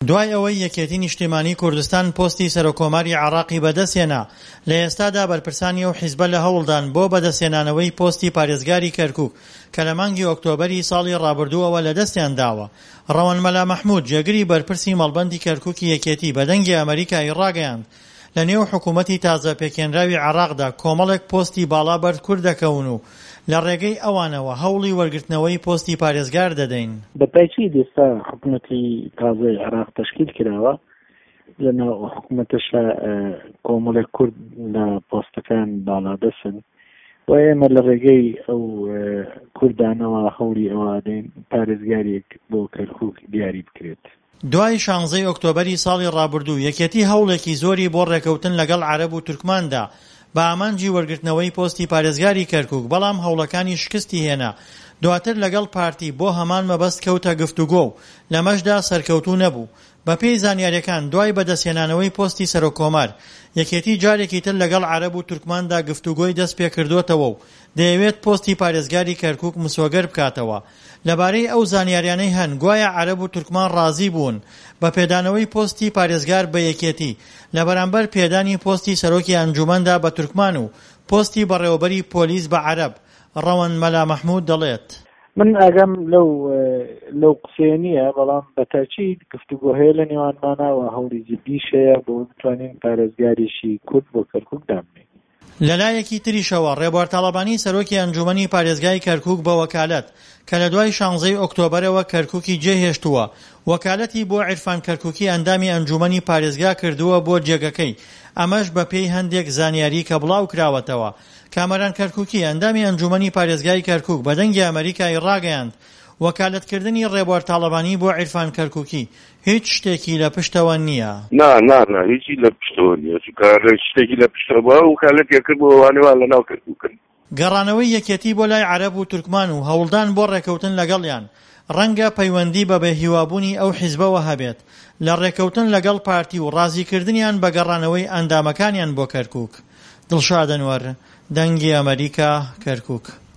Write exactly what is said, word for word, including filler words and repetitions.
دوای ئەوەی یەکێتی نیشتیمانی کوردستان پۆستی سەرۆکۆماری عێراقی بەدەستهێنا، لە ئێستادا بەرپرسانی ئەو حیزبە لە هەوڵدان بۆ بەدەستهێنانەوەی پۆستی پارێزگاری کەرکووک کە لە مانگی ئۆکتۆبەری ساڵی ڕابردووەوە لە دەستیان داوە. ڕەوەن مەلا مەحموود جێگری بەرپرسی مەڵبەندی کەرکووکی یەکێتی بە دەنگی ئەمریکایی ڕاگەیاند لە نێو حکوومەتی تازە پێکێنراوی عێراقدا کۆمەڵێک پۆستی باڵا بەرد کورد دەکەون و لە ڕێگەی ئەوانەوە هەوڵی وەرگرتنەوەی پۆستی پارێزگار دەدەین. بەپایچی ئێستا حکوومەتی تازای عێراق تەشکیل کراوە، لەناو حکوومەتەشە کۆمەڵێک کورد لە پۆستەکان باڵا دەسن و ئێمە لە ڕێگەی ئەو کوردانەوە هەوڵی ئەوە دەین پارێزگارێک بۆ کەرکووک دیاری بکرێت. دوای شانزەی ئۆکتۆبەری ساڵی ڕابردوو یەکێتی هەوڵێکی زۆری بۆ ڕێکەوتن لەگەڵ عەرەب و تورکماندا بە ئامانجی وەرگرتنەوەی پۆستی پارێزگاری کەرکووک، بەڵام هەوڵەکانی شکستی هێنا. دواتر لەگەڵ پارتی بۆ هەمان مەبەست کەوتە گفتوگۆ و لەمەشدا سەرکەوتوو نەبوو. بە پێی زانیاریەکان دوای بەدەستهێنانەوەی پۆستی سەرۆکۆمار یەکێتی جارێکی تر لەگەڵ عەرەب و تورکماندا گفتوگۆی دەست پێکردووەتەوە و دەیەوێت پۆستی پارێزگاری کەرکووک مسۆگەر بکاتەوە. لەبارەی ئەو زانیاریانەی هەن گوایە عەرەب و تورکمان ڕازی بوون بە پێدانەوەی پۆستی پارێزگار بە یەکێتی لە بەرامبەر پێدانی پۆستی سەرۆکی ئەنجومەندا بە تورکمان و پۆستی بەڕێوەبەری پۆلیس بە عەرەب. ڕەوەن مەلا مەحموود دەڵێت من ئاگام لەو لەو قسەیە نییە، بەڵام بە تاکید گفتوگۆ هەیە لە نێوانمانەوە هەوڵی جدیش هەیە بۆ بتوانین پارێزگاریشی کورد بۆ کەرکووک دابنێین. لەلایەکی تریشەوە ڕێبوار تاڵەبانی سەرۆکی ئەنجومەنی پارێزگای کەرکووک بە وەکالەت کە لە دوای شانزەی ئۆکتۆبەرەوە کەرکووکی جێهێشتووە، وەکالەتی بۆ عیرفان کەرکووکی ئەندامی ئەنجومەنی پارێزگا کردووە بۆ جێگەکەی، ئەمەش بە پێی هەندێک زانیاری کە بڵاو کراوەتەوە. کامەران کەرکووکی ئەندامی ئەنجومەنی پارێزگای کەرکووک بە دەنگی ئەمریکای ڕاگەیاند وەکالەتکردنی ڕێبوار تاڵەبانی بۆ عیرفان کەرکووکی هیچ شتێکی لە پشتەوە نییە. نا نا نا هیچی لە پشتەوە نییە، چونکە شتێکی لە پشتەوە وەکالەتی کرد بۆ ئەوانەوە لەناو کەرکووکن. گەڕانەوەی یەکێتی بۆ لای عەرەب و تورکمان و هەوڵدان بۆ ڕێکەوتن لەگەڵیان ڕەنگە پەیوەندی بە بێهیوابوونی ئەو حیزبەوە هەبێت لە ڕێکەوتن لەگەڵ پارتی و ڕازیکردنیان بە گەڕانەوەی ئەندامەکانیان بۆ کەرکووک. دڵشاد ئەنوەر، دەنگی ئەمریکا، کەرکووک.